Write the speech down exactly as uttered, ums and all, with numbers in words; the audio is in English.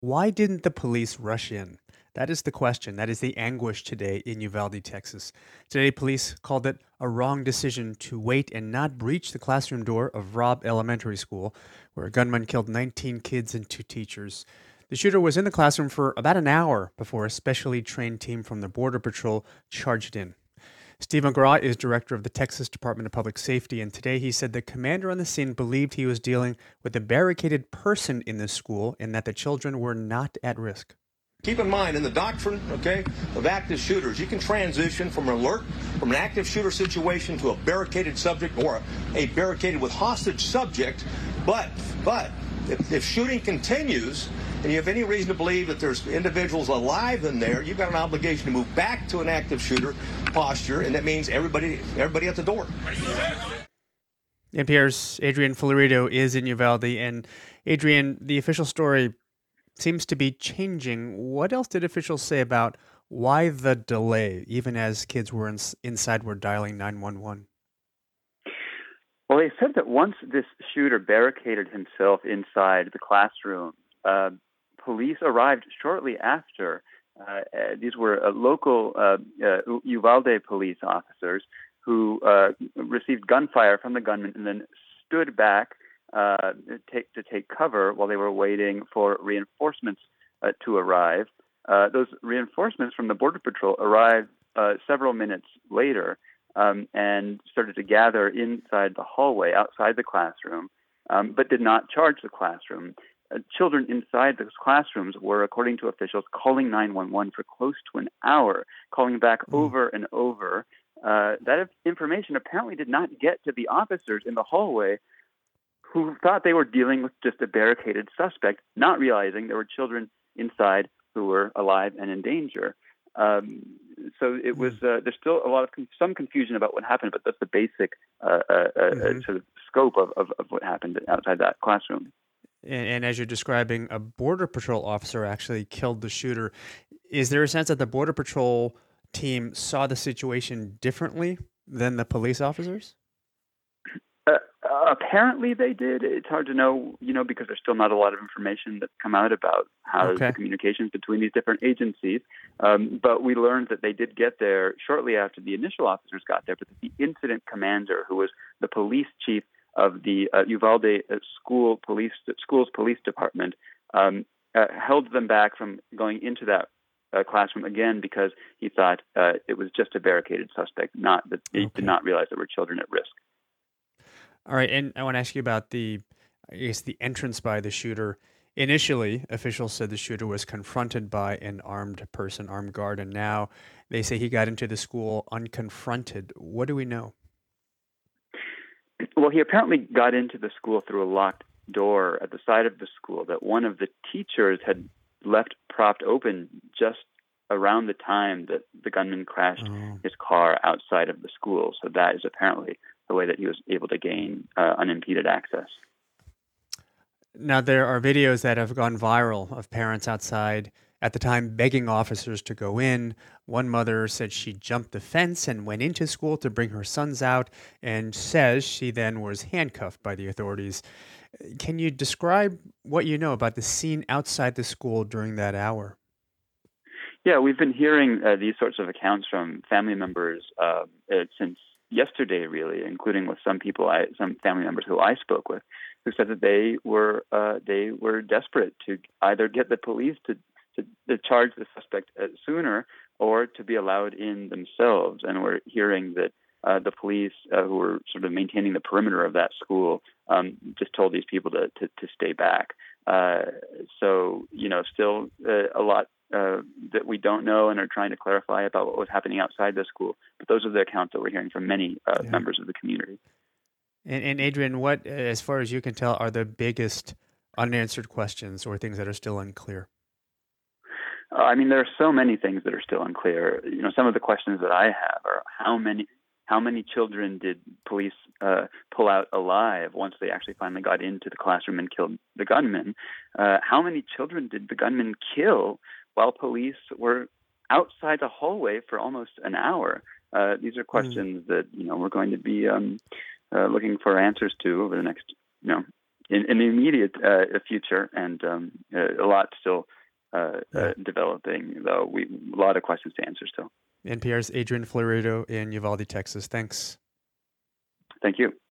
Why didn't the police rush in? That is the question. That is the anguish today in Uvalde, Texas. Today, police called it a wrong decision to wait and not breach the classroom door of Robb Elementary School, where a gunman killed nineteen kids and two teachers. The shooter was in the classroom for about an hour before a specially trained team from the Border Patrol charged in. Steve McGraw is director of the Texas Department of Public Safety, and today he said the commander on the scene believed he was dealing with a barricaded person in the school and that the children were not at risk. Keep in mind, in the doctrine, okay, of active shooters, you can transition from an alert, from an active shooter situation to a barricaded subject or a barricaded with hostage subject. But, but, if, if shooting continues and you have any reason to believe that there's individuals alive in there, you've got an obligation to move back to an active shooter posture, and that means everybody, everybody at the door. N P R's Adrian Florido is in Uvalde, and Adrian, the official story seems to be changing. What else did officials say about why the delay, even as kids were in, inside were dialing nine one one? Well, they said that once this shooter barricaded himself inside the classroom, uh, police arrived shortly after. Uh, uh, these were uh, local uh, uh, Uvalde police officers who uh, received gunfire from the gunman and then stood back uh, take, to take cover while they were waiting for reinforcements uh, to arrive. Uh, those reinforcements from the Border Patrol arrived uh, several minutes later um, and started to gather inside the hallway outside the classroom, um, but did not charge the classroom. Uh, children inside those classrooms were, according to officials, calling nine one one for close to an hour, calling back mm. over and over. Uh, that information apparently did not get to the officers in the hallway, who thought they were dealing with just a barricaded suspect, not realizing there were children inside who were alive and in danger. Um, so it was. Uh, there's still a lot of con- some confusion about what happened, but that's the basic uh, uh, mm-hmm. uh, sort of scope of, of, of what happened outside that classroom. And, and as you're describing, a Border Patrol officer actually killed the shooter. Is there a sense that the Border Patrol team saw the situation differently than the police officers? Uh, uh, apparently they did. It's hard to know, you know, because there's still not a lot of information that's come out about how okay. the communications between these different agencies. Um, but we learned that they did get there shortly after the initial officers got there, but the incident commander, who was the police chief of the uh, Uvalde uh, school police schools police department, um, uh, held them back from going into that uh, classroom again because he thought uh, it was just a barricaded suspect, not that he okay. did not realize there were children at risk. All right, and I want to ask you about the, I guess, the entrance by the shooter. Initially, officials said the shooter was confronted by an armed person, armed guard, and now they say he got into the school unconfronted. What do we know? Well, he apparently got into the school through a locked door at the side of the school that one of the teachers had left propped open just around the time that the gunman crashed oh. his car outside of the school. So that is apparently the way that he was able to gain uh, unimpeded access. Now, there are videos that have gone viral of parents outside at the time begging officers to go in. One mother said she jumped the fence and went into school to bring her sons out and says she then was handcuffed by the authorities. Can you describe what you know about the scene outside the school during that hour? Yeah, we've been hearing uh, these sorts of accounts from family members uh, uh, since yesterday, really, including with some people, I, some family members who I spoke with, who said that they were uh, they were desperate to either get the police to to, to charge the suspect uh, sooner or to be allowed in themselves. And we're hearing that uh, the police, uh, who were sort of maintaining the perimeter of that school, um, just told these people to to, to stay back. Uh, so, you know, still uh, a lot uh, that we don't know and are trying to clarify about what was happening outside the school. But those are the accounts that we're hearing from many uh, yeah. members of the community. And, and Adrian, what, as far as you can tell, are the biggest unanswered questions or things that are still unclear? Uh, I mean, there are so many things that are still unclear. You know, some of the questions that I have are how many how many children did police uh, pull out alive once they actually finally got into the classroom and killed the gunman? Uh, how many children did the gunman kill while police were outside the hallway for almost an hour? Uh, these are questions mm. that, you know, we're going to be um, uh, looking for answers to over the next, you know, in, in the immediate uh, future, and um, a lot still uh, Yeah. uh, developing, though. We a lot of questions to answer still. N P R's Adrian Florido in Uvalde, Texas. Thanks. Thank you.